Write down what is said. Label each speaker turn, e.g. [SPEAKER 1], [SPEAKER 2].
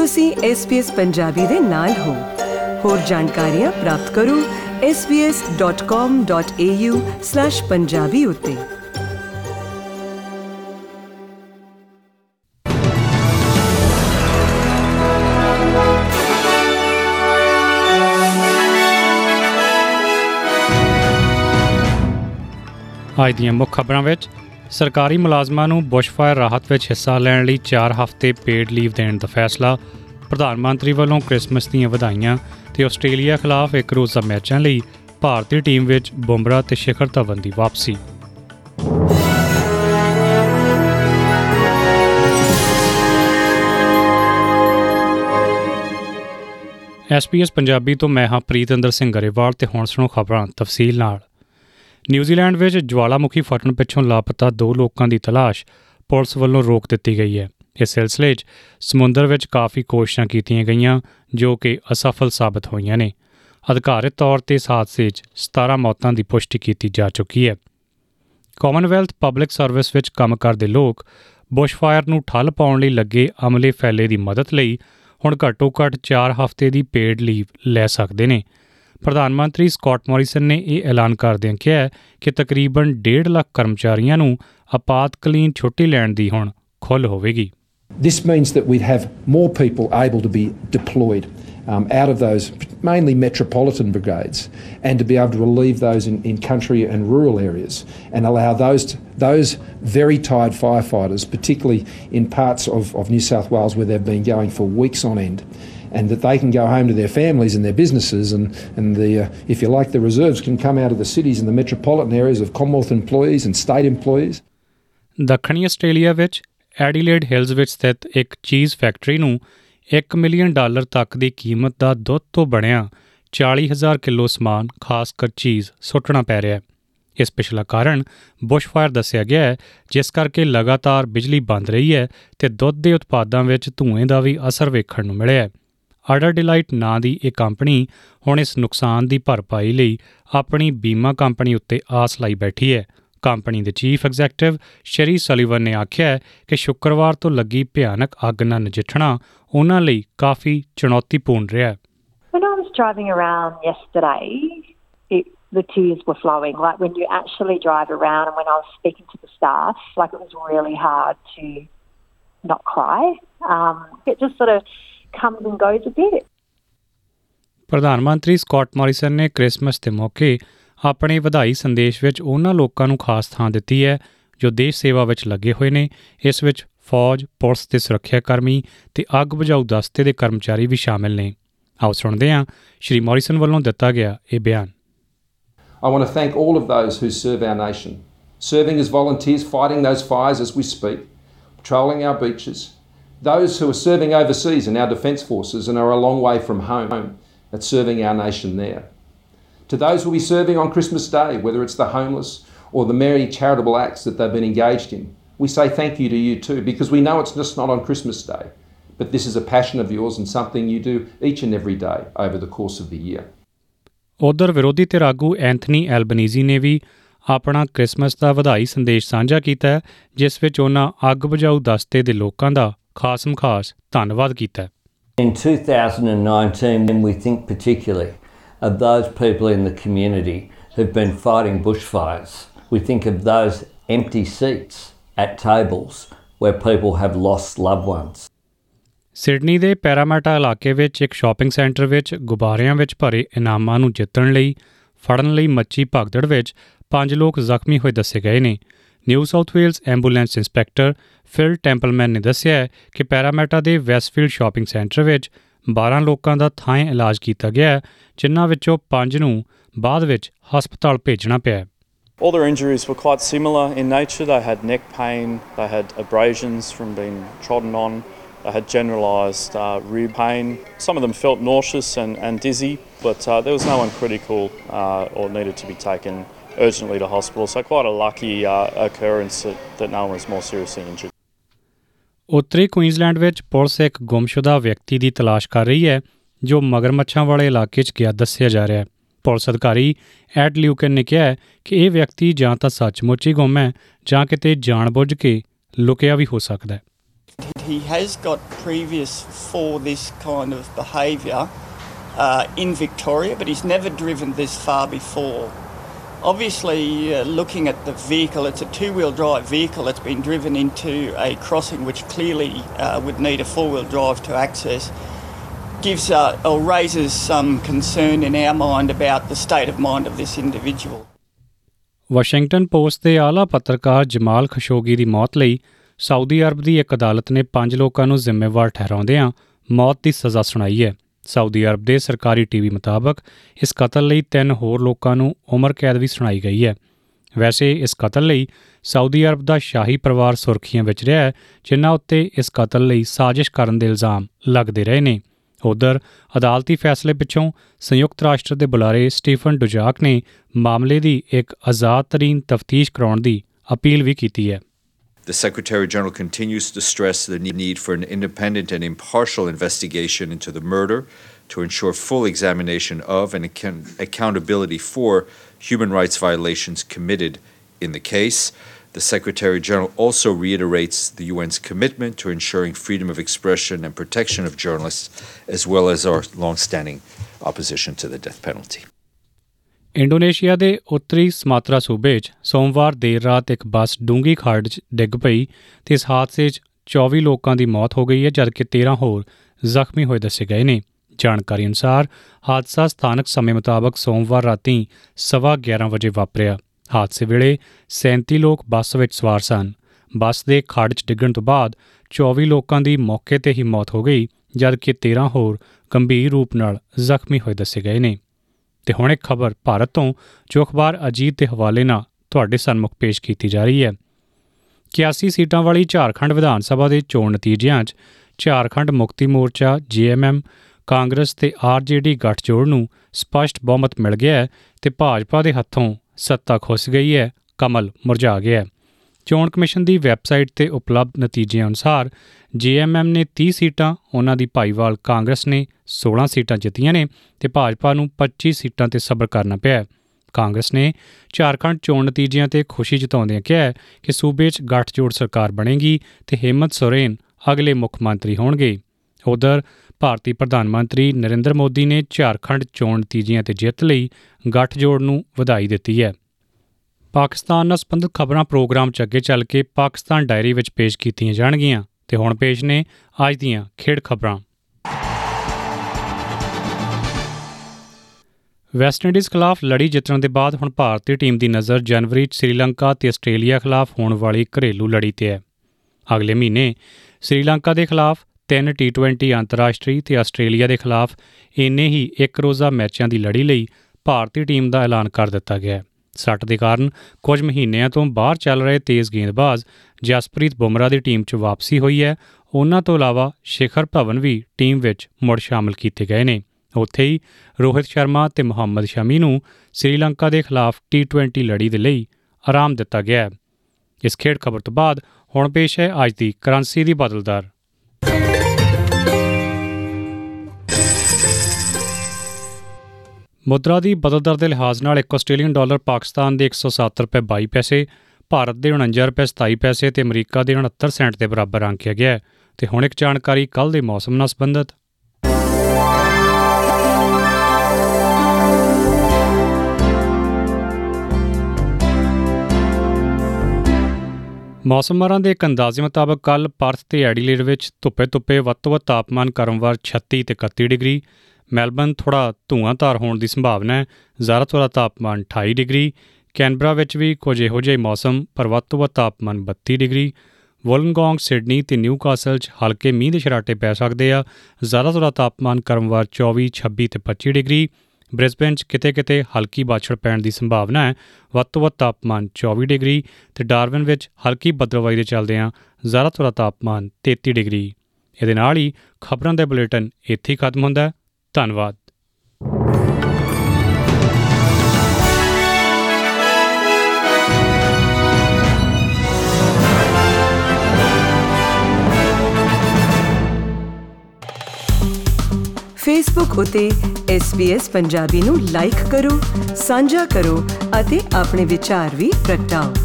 [SPEAKER 1] ਤੁਸੀਂ SBS ਪੰਜਾਬੀ ਦੇ ਨਾਲ ਹੋ। ਹੋਰ ਜਾਣਕਾਰੀਆਂ ਪ੍ਰਾਪਤ ਕਰੋ sbs.com.au/punjabi ਉੱਤੇ।
[SPEAKER 2] ਅੱਜ ਦੀਆਂ ਮੁੱਖ ਖਬਰਾਂ ਵਿੱਚ ਸਰਕਾਰੀ ਮੁਲਾਜ਼ਮਾਂ ਨੂੰ ਬੁਸ਼ਫਾਇਰ ਰਾਹਤ ਵਿੱਚ ਹਿੱਸਾ ਲੈਣ ਲਈ 4 ਹਫ਼ਤੇ ਪੇਡ ਲੀਵ ਦੇਣ ਦਾ ਫੈਸਲਾ, ਪ੍ਰਧਾਨ ਮੰਤਰੀ ਵੱਲੋਂ ਕ੍ਰਿਸਮਸ ਦੀਆਂ ਵਧਾਈਆਂ ਤੇ ਆਸਟ੍ਰੇਲੀਆ ਖਿਲਾਫ ਇੱਕ ਰੋਜ਼ਾ ਮੈਚਾਂ ਲਈ ਭਾਰਤੀ ਟੀਮ ਵਿੱਚ ਬੁਮਰਾਹ ਤੇ ਸ਼ਿਖਰ ਧਵਨ ਦੀ ਵਾਪਸੀ। SBS ਪੰਜਾਬੀ ਤੋਂ ਮੈਂ ਹਾਂ ਪ੍ਰੀਤਿੰਦਰ ਸਿੰਘ ਗਰੇਵਾਲ ਤੇ ਹੁਣ ਸੁਣੋ ਖਬਰਾਂ ਤਫਸੀਲ ਨਾਲ। ਨਿਊਜ਼ੀਲੈਂਡ ਵਿੱਚ ਜਵਾਲਾਮੁਖੀ ਫਟਣ ਪਿੱਛੋਂ ਲਾਪਤਾ 2 ਲੋਕਾਂ ਦੀ ਤਲਾਸ਼ ਪੁਲਿਸ ਵੱਲੋਂ ਰੋਕ ਦਿੱਤੀ ਗਈ ਹੈ। ਇਸ ਸਿਲਸਿਲੇ 'ਚ ਸਮੁੰਦਰ ਵਿੱਚ ਕਾਫੀ ਕੋਸ਼ਿਸ਼ਾਂ ਕੀਤੀਆਂ ਗਈਆਂ ਜੋ ਕਿ ਅਸਫਲ ਸਾਬਤ ਹੋਈਆਂ ਨੇ। ਅਧਿਕਾਰਤ ਤੌਰ 'ਤੇ ਇਸ ਹਾਦਸੇ 'ਚ 17 ਮੌਤਾਂ ਦੀ ਪੁਸ਼ਟੀ ਕੀਤੀ ਜਾ ਚੁੱਕੀ ਹੈ। ਕਾਮਨਵੈਲਥ ਪਬਲਿਕ ਸਰਵਿਸ ਵਿੱਚ ਕੰਮ ਕਰਦੇ ਲੋਕ ਬੁਸ਼ਫਾਇਰ ਨੂੰ ਠੱਲ੍ਹ ਪਾਉਣ ਲਈ ਲੱਗੇ ਅਮਲੇ ਫੈਲੇ ਦੀ ਮਦਦ ਲਈ ਹੁਣ ਘੱਟੋ ਘੱਟ 4 ਹਫ਼ਤੇ ਦੀ ਪੇਡ ਲੀਵ ਲੈ ਸਕਦੇ ਨੇ। ਪ੍ਰਧਾਨ ਮੰਤਰੀ ਸਕਾਟ ਮੋਰੀਸਨ ਨੇ ਇਹ ਐਲਾਨ ਕਰਦਿਆਂ ਕਿਹਾ ਕਿ ਤਕਰੀਬਨ 1.5 ਲੱਖ ਕਰਮਚਾਰੀਆਂ ਨੂੰ ਆਪਾਤਕਾਲੀਨ ਛੁੱਟੀ ਲੈਣ ਦੀ ਹੁਣ ਖੁੱਲ੍ਹ ਹੋਵੇਗੀ।
[SPEAKER 3] This means that we'd have more people able to be deployed out of those mainly metropolitan brigades and to be able to relieve those in country and rural areas and allow those very tired firefighters, particularly in parts of New South Wales where they've been going for weeks on end, and that they can go home to their families and their businesses and the if you like, the reserves can come out of the cities and the metropolitan areas of Commonwealth employees and state employees.
[SPEAKER 2] ਦੱਖਣੀ Australia ਵਿੱਚ Adelaide Hills ਵਿੱਚ ਸਥਿਤ ਇੱਕ ਚੀਜ਼ factory ਨੂੰ $1 million ਤੱਕ ਦੀ ਕੀਮਤ ਦਾ ਦੁੱਧ ਤੋਂ ਬਣਿਆ 40,000 ਕਿਲੋ ਸਮਾਨ ਖਾਸਕਰ ਚੀਜ਼ ਸੁੱਟਣਾ ਪੈ ਰਿਹਾ ਹੈ। ਇਸ ਪਿਛਲਾ ਕਾਰਨ ਬੁਸ਼ਫਾਇਰ ਦੱਸਿਆ ਗਿਆ ਹੈ, ਜਿਸ ਕਰਕੇ ਲਗਾਤਾਰ ਬਿਜਲੀ ਬੰਦ ਰਹੀ ਹੈ ਤੇ ਦੁੱਧ ਦੇ ਉਤਪਾਦਾਂ ਵਿੱਚ ਧੂੰਏਂ ਦਾ ਵੀ ਅਸਰ ਵੇਖਣ ਨੂੰ ਮਿਲਿਆ ਹੈ। ਆਰਡਰ ਡਿਲਾਈਟ ਨਾਂ ਦੀ ਇਹ ਕੰਪਨੀ ਹੁਣ ਇਸ ਨੁਕਸਾਨ ਦੀ ਭਰਪਾਈ ਲਈ ਆਪਣੀ ਬੀਮਾ ਕੰਪਨੀ ਉੱਤੇ ਆਸ ਲਾਈ ਬੈਠੀ ਹੈ। ਕੰਪਨੀ ਦੇ ਚੀਫ ਐਗਜ਼ੈਕਟਿਵ ਸ਼ਰੀ ਸਲੀਵਨ ਨੇ ਆਖਿਆ ਹੈ ਕਿ ਸ਼ੁੱਕਰਵਾਰ ਤੋਂ ਲੱਗੀ ਭਿਆਨਕ ਅੱਗ ਨਾਲ ਨਜਿੱਠਣਾ ਉਹਨਾਂ ਲਈ ਕਾਫੀ ਚੁਣੌਤੀਪੂਰਨ ਰਿਹਾ ਹੈ।
[SPEAKER 4] When I was driving around yesterday, the tears were flowing. Like when you actually drive around and when I was speaking to the staff, like it was really hard to not cry. It just sort of comes and goes a bit.
[SPEAKER 2] ਪ੍ਰਧਾਨ ਮੰਤਰੀ Scott Morrison ਨੇ Christmas ਦੇ ਮੌਕੇ ਆਪਣੇ ਵਧਾਈ ਸੰਦੇਸ਼ ਵਿੱਚ ਉਹਨਾਂ ਲੋਕਾਂ ਨੂੰ ਖਾਸ ਥਾਂ ਦਿੱਤੀ ਹੈ ਜੋ ਦੇਸ਼ ਸੇਵਾ ਵਿੱਚ ਲੱਗੇ ਹੋਏ ਨੇ। ਇਸ ਵਿੱਚ ਫੌਜ, ਪੁਲਿਸ ਤੇ ਸੁਰੱਖਿਆ ਕਰਮੀ ਤੇ ਅੱਗ ਬੁਝਾਊ ਦਸਤੇ ਦੇ ਕਰਮਚਾਰੀ ਵੀ ਸ਼ਾਮਿਲ ਨੇ। ਆਓ ਸੁਣਦੇ ਹਾਂ ਸ਼੍ਰੀ ਮੋਰੀਸਨ ਵੱਲੋਂ ਦਿੱਤਾ ਗਿਆ ਇਹ ਬਿਆਨ।
[SPEAKER 5] I want to thank all of those who serve our nation, serving as volunteers, fighting those fires as we speak, patrolling our beaches, those who are serving overseas in our defence forces and are a long way from home at serving our nation there. To those who will be serving on Christmas Day, whether it's the homeless or the many charitable acts that they've been engaged in, we say thank you to you too, because we know it's just not on Christmas Day, but this is a passion of yours and something you do each and every day over the course of the year.
[SPEAKER 2] ਉੱਧਰ ਵਿਰੋਧੀ ਧਿਰ ਆਗੂ Anthony Albanese ਨੇ ਵੀ ਆਪਣਾ Christmas ਦਾ ਵਧਾਈ ਸੰਦੇਸ਼ ਸਾਂਝਾ ਕੀਤਾ ਹੈ, ਜਿਸ ਵਿੱਚ ਉਹਨਾਂ ਅੱਗ ਬੁਝਾਊ ਦਸਤੇ ਦੇ ਲੋਕਾਂ ਦਾ ਖਾਸ ਧੰਨਵਾਦ ਕੀਤਾ ਹੈ।
[SPEAKER 6] In 2019, we think particularly of those people in the community who've been fighting bushfires. We think of those empty seats at tables where people have lost loved ones.
[SPEAKER 2] Sydney ਦੇ ਪੈਰਾਮੈਟਾ ਇਲਾਕੇ ਵਿੱਚ ਇੱਕ ਸ਼ਾਪਿੰਗ ਸੈਂਟਰ ਵਿੱਚ ਗੁਬਾਰਿਆਂ ਵਿੱਚ ਭਰੇ ਇਨਾਮਾਂ ਨੂੰ ਜਿੱਤਣ ਲਈ ਫੜਨ ਲਈ ਮੱਚੀ ਭਗਦੜ ਵਿੱਚ 5 ਲੋਕ ਜ਼ਖਮੀ ਹੋਏ ਦੱਸੇ ਗਏ ਨੇ। New South Wales ambulance inspector Phil Templeman ਨੇ ਦੱਸਿਆ ਹੈ ਕਿ ਪੈਰਾਮੈਟਾ ਦੇ ਵੈਸਟਫੀਲਡ ਸ਼ਾਪਿੰਗ ਸੈਂਟਰ ਵਿੱਚ 12 ਲੋਕਾਂ ਦਾ ਥਾਂਏ ਇਲਾਜ ਕੀਤਾ ਗਿਆ ਹੈ, ਜਿਨ੍ਹਾਂ ਵਿੱਚੋਂ 5 ਨੂੰ ਬਾਅਦ ਵਿੱਚ ਹਸਪਤਾਲ ਭੇਜਣਾ ਪਿਆ।
[SPEAKER 7] All their injuries were quite similar in nature. They had neck pain, they had abrasions from being trodden on, they had generalised rib pain. Some of them felt nauseous and dizzy, but there was no one critical or needed to be taken urgently to hospital. So quite a lucky occurrence that no one was more seriously injured.
[SPEAKER 2] ਉੱਤਰੀ Queensland ਵਿੱਚ police ਇੱਕ ਗੁੰਮਸ਼ੁਦਾ ਵਿਅਕਤੀ ਦੀ ਤਲਾਸ਼ ਕਰ ਰਹੀ ਹੈ ਜੋ ਮਗਰਮੱਛਾਂ ਵਾਲੇ ਇਲਾਕੇ 'ਚ ਗਿਆ ਦੱਸਿਆ ਜਾ ਰਿਹਾ ਹੈ। ਪੁਲਿਸ ਅਧਿਕਾਰੀ ਐਡ ਲਿਊਕਨ ਨੇ ਕਿਹਾ ਹੈ ਕਿ ਇਹ ਵਿਅਕਤੀ ਜਾਂ ਤਾਂ ਸੱਚਮੁੱਚ ਹੀ ਗੁੰਮ ਹੈ ਜਾਂ ਕਿਤੇ ਜਾਣ ਬੁੱਝ ਕੇ ਲੁਕਿਆ ਵੀ ਹੋ ਸਕਦਾ ਹੈ।
[SPEAKER 8] he has got previous for this kind of behaviour in Victoria, but he's never driven this far before. Obviously, looking at the vehicle, it's a two-wheel drive vehicle that's been driven into a crossing which clearly would need a four-wheel drive to access. Gives or raises some concern in our mind about the state of mind of this individual.
[SPEAKER 2] Washington Post ਦੇ ਆਲਾ ਪੱਤਰਕਾਰ Jamal Khashoggi ਦੀ ਮੌਤ ਲਈ Saudi Arab ਦੀ ਇੱਕ ਅਦਾਲਤ ਨੇ 5 ਲੋਕਾਂ ਨੂੰ ਜ਼ਿੰਮੇਵਾਰ ਠਹਿਰਾਉਂਦਿਆਂ ਮੌਤ ਦੀ ਸਜ਼ਾ ਸੁਣਾਈ ਹੈ। ਸਾਊਦੀ ਅਰਬ ਦੇ ਸਰਕਾਰੀ ਟੀਵੀ ਮੁਤਾਬਕ ਇਸ ਕਤਲ ਲਈ 3 ਹੋਰ ਲੋਕਾਂ ਨੂੰ ਉਮਰ ਕੈਦ ਵੀ ਸੁਣਾਈ ਗਈ ਹੈ। ਵੈਸੇ ਇਸ ਕਤਲ ਲਈ ਸਾਊਦੀ ਅਰਬ ਦਾ ਸ਼ਾਹੀ ਪਰਿਵਾਰ ਸੁਰਖੀਆਂ ਵਿੱਚ ਰਿਹਾ ਹੈ, ਜਿਨ੍ਹਾਂ ਉੱਤੇ ਇਸ ਕਤਲ ਲਈ ਸਾਜ਼ਿਸ਼ ਕਰਨ ਦੇ ਇਲਜ਼ਾਮ ਲੱਗਦੇ ਰਹੇ ਨੇ। ਉੱਧਰ ਅਦਾਲਤੀ ਫੈਸਲੇ ਪਿੱਛੋਂ ਸੰਯੁਕਤ ਰਾਸ਼ਟਰ ਦੇ ਬੁਲਾਰੇ ਸਟੀਫਨ ਡੁਜਾਕ ਨੇ ਮਾਮਲੇ ਦੀ ਇੱਕ ਆਜ਼ਾਦ ਤਰੀਨ ਤਫਤੀਸ਼ ਕਰਾਉਣ ਦੀ ਅਪੀਲ ਵੀ ਕੀਤੀ ਹੈ।
[SPEAKER 9] The Secretary General continues to stress the need for an independent and impartial investigation into the murder to ensure full examination of and accountability for human rights violations committed in the case. The Secretary General also reiterates the UN's commitment to ensuring freedom of expression and protection of journalists, as well as our long-standing opposition to the death penalty.
[SPEAKER 2] Indonesia ਦੇ ਉੱਤਰੀ ਸਮਾਤਰਾ ਸੂਬੇ 'ਚ ਸੋਮਵਾਰ ਦੇਰ ਰਾਤ ਇੱਕ ਬੱਸ ਡੂੰਘੀ ਖਾੜ 'ਚ ਡਿੱਗ ਪਈ ਅਤੇ ਇਸ ਹਾਦਸੇ 'ਚ 24 ਲੋਕਾਂ ਦੀ ਮੌਤ ਹੋ ਗਈ ਹੈ, ਜਦਕਿ 13 ਹੋਰ ਜ਼ਖਮੀ ਹੋਏ ਦੱਸੇ ਗਏ ਨੇ। ਜਾਣਕਾਰੀ ਅਨੁਸਾਰ ਹਾਦਸਾ ਸਥਾਨਕ ਸਮੇਂ ਮੁਤਾਬਕ ਸੋਮਵਾਰ ਰਾਤੀ 11:15 ਵਜੇ ਵਾਪਰਿਆ। ਹਾਦਸੇ ਵੇਲੇ 37 ਲੋਕ ਬੱਸ ਵਿੱਚ ਸਵਾਰ ਸਨ। ਬੱਸ ਦੇ ਖੱਡ 'ਚ ਡਿੱਗਣ ਤੋਂ ਬਾਅਦ 24 ਲੋਕਾਂ ਦੀ ਮੌਕੇ 'ਤੇ ਹੀ ਮੌਤ ਹੋ ਗਈ, ਜਦਕਿ 13 ਹੋਰ ਗੰਭੀਰ ਰੂਪ ਨਾਲ ਜ਼ਖਮੀ ਹੋਏ ਦੱਸੇ ਗਏ ਨੇ। ਅਤੇ ਹੁਣ ਇੱਕ ਖਬਰ ਭਾਰਤ ਤੋਂ, ਜੋ ਅਖਬਾਰ ਅਜੀਤ ਦੇ ਹਵਾਲੇ ਨਾਲ ਤੁਹਾਡੇ ਸਨਮੁਖ ਪੇਸ਼ ਕੀਤੀ ਜਾ ਰਹੀ ਹੈ। 81 ਸੀਟਾਂ ਵਾਲੀ ਝਾਰਖੰਡ ਵਿਧਾਨ ਸਭਾ ਦੇ ਚੋਣ ਨਤੀਜਿਆਂ 'ਚ ਝਾਰਖੰਡ ਮੁਕਤੀ ਮੋਰਚਾ JMM, ਕਾਂਗਰਸ ਤੇ RJD ਗੱਠਜੋੜ ਨੂੰ ਸਪਸ਼ਟ ਬਹੁਮਤ ਮਿਲ ਗਿਆ ਹੈ ਅਤੇ ਭਾਜਪਾ ਦੇ ਹੱਥੋਂ ਸੱਤਾ ਖੁੱਸ ਗਈ ਹੈ, ਕਮਲ ਮੁਰਝਾ ਗਿਆ ਹੈ। ਚੋਣ ਕਮਿਸ਼ਨ ਦੀ ਵੈਬਸਾਈਟ 'ਤੇ ਉਪਲਬਧ ਨਤੀਜਿਆਂ ਅਨੁਸਾਰ JMM ਨੇ 30 ਸੀਟਾਂ, ਉਹਨਾਂ ਦੀ ਭਾਈਵਾਲ ਕਾਂਗਰਸ ਨੇ 16 ਸੀਟਾਂ ਜਿੱਤੀਆਂ ਨੇ ਅਤੇ ਭਾਜਪਾ ਨੂੰ 25 ਸੀਟਾਂ 'ਤੇ ਸਬਰ ਕਰਨਾ ਪਿਆ। ਕਾਂਗਰਸ ਨੇ ਝਾਰਖੰਡ ਚੋਣ ਨਤੀਜਿਆਂ 'ਤੇ ਖੁਸ਼ੀ ਜਤਾਉਂਦਿਆਂ ਕਿਹਾ ਕਿ ਸੂਬੇ 'ਚ ਗੱਠਜੋੜ ਸਰਕਾਰ ਬਣੇਗੀ ਅਤੇ ਹੇਮੰਤ ਸੋਰੇਨ ਅਗਲੇ ਮੁੱਖ ਮੰਤਰੀ ਹੋਣਗੇ। ਉੱਧਰ ਭਾਰਤੀ ਪ੍ਰਧਾਨ ਮੰਤਰੀ ਨਰਿੰਦਰ ਮੋਦੀ ਨੇ ਝਾਰਖੰਡ ਚੋਣ ਨਤੀਜਿਆਂ 'ਤੇ ਜਿੱਤ ਲਈ ਗੱਠਜੋੜ ਨੂੰ ਵਧਾਈ ਦਿੱਤੀ ਹੈ। ਪਾਕਿਸਤਾਨ ਨਾਲ ਸੰਬੰਧਿਤ ਖਬਰਾਂ ਪ੍ਰੋਗਰਾਮ 'ਚ ਅੱਗੇ ਚੱਲ ਕੇ ਪਾਕਿਸਤਾਨ ਡਾਇਰੀ ਵਿੱਚ ਪੇਸ਼ ਕੀਤੀਆਂ ਜਾਣਗੀਆਂ ਅਤੇ ਹੁਣ ਪੇਸ਼ ਨੇ ਅੱਜ ਦੀਆਂ ਖੇਡ ਖਬਰਾਂ। ਵੈਸਟਇੰਡੀਜ਼ ਖਿਲਾਫ ਲੜੀ ਜਿੱਤਣ ਦੇ ਬਾਅਦ ਹੁਣ ਭਾਰਤੀ ਟੀਮ ਦੀ ਨਜ਼ਰ ਜਨਵਰੀ 'ਚ ਸ੍ਰੀਲੰਕਾ ਅਤੇ ਆਸਟ੍ਰੇਲੀਆ ਖਿਲਾਫ ਹੋਣ ਵਾਲੀ ਘਰੇਲੂ ਲੜੀ 'ਤੇ ਹੈ। ਅਗਲੇ ਮਹੀਨੇ ਸ੍ਰੀਲੰਕਾ ਦੇ ਖਿਲਾਫ 3 T20 ਅੰਤਰਰਾਸ਼ਟਰੀ ਅਤੇ ਆਸਟ੍ਰੇਲੀਆ ਦੇ ਖਿਲਾਫ ਇੰਨੇ ਹੀ ਇੱਕ ਰੋਜ਼ਾ ਮੈਚਾਂ ਦੀ ਲੜੀ ਲਈ ਭਾਰਤੀ ਟੀਮ ਦਾ ਐਲਾਨ ਕਰ ਦਿੱਤਾ ਗਿਆ ਹੈ। ਸੱਟ ਦੇ ਕਾਰਨ ਕੁਝ ਮਹੀਨਿਆਂ ਤੋਂ ਬਾਹਰ ਚੱਲ ਰਹੇ ਤੇਜ਼ ਗੇਂਦਬਾਜ਼ ਜਸਪ੍ਰੀਤ ਬੁਮਰਾਹ ਦੀ ਟੀਮ 'ਚ ਵਾਪਸੀ ਹੋਈ ਹੈ। ਉਹਨਾਂ ਤੋਂ ਇਲਾਵਾ ਸ਼ਿਖਰ ਧਵਨ ਵੀ ਟੀਮ ਵਿੱਚ ਮੁੜ ਸ਼ਾਮਲ ਕੀਤੇ ਗਏ ਨੇ। ਉੱਥੇ ਹੀ ਰੋਹਿਤ ਸ਼ਰਮਾ ਅਤੇ ਮੁਹੰਮਦ ਸ਼ਮੀ ਨੂੰ ਸ੍ਰੀਲੰਕਾ ਦੇ ਖਿਲਾਫ T20 ਲੜੀ ਦੇ ਲਈ ਆਰਾਮ ਦਿੱਤਾ ਗਿਆ ਹੈ। ਇਸ ਖੇਡ ਖਬਰ ਤੋਂ ਬਾਅਦ ਹੁਣ ਪੇਸ਼ ਹੈ ਅੱਜ ਦੀ ਕਰੰਸੀ ਦੀ ਬਦਲ ਦਰ। ਮੁਦਰਾ ਦੀ ਬਦਲ ਦਰ ਦੇ ਲਿਹਾਜ਼ ਨਾਲ ਇੱਕ ਆਸਟ੍ਰੇਲੀਅਨ ਡਾਲਰ ਪਾਕਿਸਤਾਨ ਦੇ 107 ਰੁਪਏ 22 ਪੈਸੇ, ਭਾਰਤ ਦੇ 49 ਰੁਪਏ 27 ਪੈਸੇ ਅਤੇ ਅਮਰੀਕਾ ਦੇ 69 ਸੈਂਟ ਦੇ ਬਰਾਬਰ ਆਂਕਿਆ ਗਿਆ ਹੈ। ਅਤੇ ਹੁਣ ਇੱਕ ਜਾਣਕਾਰੀ ਕੱਲ੍ਹ ਦੇ ਮੌਸਮ ਨਾਲ ਸੰਬੰਧਿਤ। ਮੌਸਮ ਮਾਹਰਾਂ ਦੇ ਇੱਕ ਅੰਦਾਜ਼ੇ ਮੁਤਾਬਕ ਕੱਲ੍ਹ ਪਰਥ ਤੇ ਐਡੀਲੇਡ ਵਿੱਚ ਧੁੱਪੇ ਵੱਧ ਤੋਂ ਵੱਧ ਤਾਪਮਾਨ ਕ੍ਰਮਵਾਰ 36 ਤੇ 31 ਡਿਗਰੀ, ਮੈਲਬਨ ਥੋੜ੍ਹਾ ਧੂਆਂਧਾਰ ਹੋਣ ਦੀ ਸੰਭਾਵਨਾ ਹੈ, ਜ਼ਿਆਦਾਤਰ ਤਾਪਮਾਨ 28 ਡਿਗਰੀ, ਕੈਨਬਰਾ ਵਿੱਚ ਵੀ ਕੁਝ ਇਹੋ ਜਿਹਾ ਮੌਸਮ ਪਰ ਵੱਧ ਤੋਂ ਵੱਧ ਤਾਪਮਾਨ 32 ਡਿਗਰੀ, ਵੋਲਨਗੋਂਗ, ਸਿਡਨੀ ਅਤੇ ਨਿਊਕਾਸਲ 'ਚ ਹਲਕੇ ਮੀਂਹ ਦੇ ਛਰਾਟੇ ਪੈ ਸਕਦੇ ਆ, ਜ਼ਿਆਦਾਤਰ ਤਾਪਮਾਨ ਕ੍ਰਮਵਾਰ 24, 26 ਅਤੇ 25 ਡਿਗਰੀ, ਬ੍ਰਿਸਬੇਨ 'ਚ ਕਿਤੇ ਕਿਤੇ ਹਲਕੀ ਬਾਛੜ ਪੈਣ ਦੀ ਸੰਭਾਵਨਾ ਹੈ, ਵੱਧ ਤੋਂ ਵੱਧ ਤਾਪਮਾਨ 24 ਡਿਗਰੀ ਅਤੇ ਡਾਰਵਿਨ ਵਿੱਚ ਹਲਕੀ ਬੱਦਲਵਾਈ ਦੇ ਚੱਲਦਿਆਂ ਜ਼ਿਆਦਾਤਰ ਤਾਪਮਾਨ 33 ਡਿਗਰੀ। ਇਹਦੇ ਨਾਲ ਹੀ ਖਬਰਾਂ ਦਾ ਬੁਲੇਟਿਨ ਇੱਥੇ ਹੀ ਖਤਮ ਹੁੰਦਾ ਹੈ। ਧੰਨਵਾਦ।
[SPEAKER 1] ਫੇਸਬੁੱਕ ਉਤੇ SBS ਪੰਜਾਬੀ ਨੂੰ ਲਾਈਕ ਕਰੋ, ਸਾਂਝਾ ਕਰੋ ਅਤੇ ਆਪਣੇ ਵਿਚਾਰ ਵੀ ਪ੍ਰਗਟਾਓ।